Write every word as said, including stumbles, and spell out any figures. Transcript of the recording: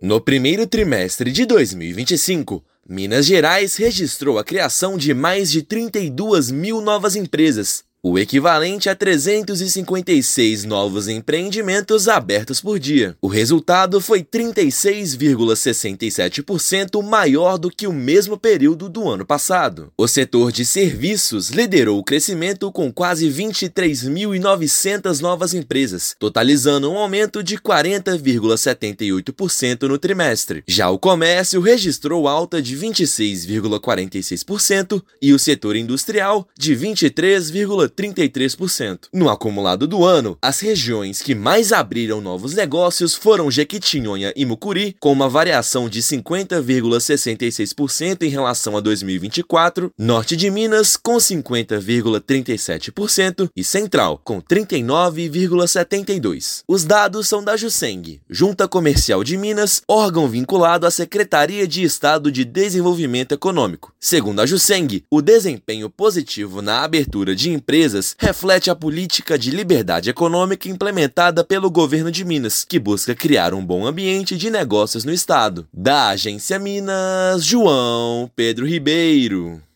No primeiro trimestre de dois mil e vinte e cinco, Minas Gerais registrou a criação de mais de trinta e duas mil novas empresas, o equivalente a trezentos e cinquenta e seis novos empreendimentos abertos por dia. O resultado foi trinta e seis vírgula sessenta e sete por cento maior do que o mesmo período do ano passado. O setor de serviços liderou o crescimento com quase vinte e três mil e novecentas novas empresas, totalizando um aumento de quarenta vírgula setenta e oito por cento no trimestre. Já o comércio registrou alta de vinte e seis vírgula quarenta e seis por cento e o setor industrial de vinte e três vírgula trinta e três por cento. No acumulado do ano, as regiões que mais abriram novos negócios foram Jequitinhonha e Mucuri, com uma variação de cinquenta vírgula sessenta e seis por cento em relação a dois mil e vinte e quatro, Norte de Minas com cinquenta vírgula trinta e sete por cento e Central com trinta e nove vírgula setenta e dois por cento. Os dados são da Jusceng, Junta Comercial de Minas, órgão vinculado à Secretaria de Estado de Desenvolvimento Econômico. Segundo a Jusceng, o desempenho positivo na abertura de empresas reflete a política de liberdade econômica implementada pelo governo de Minas, que busca criar um bom ambiente de negócios no estado. Da Agência Minas, João Pedro Ribeiro.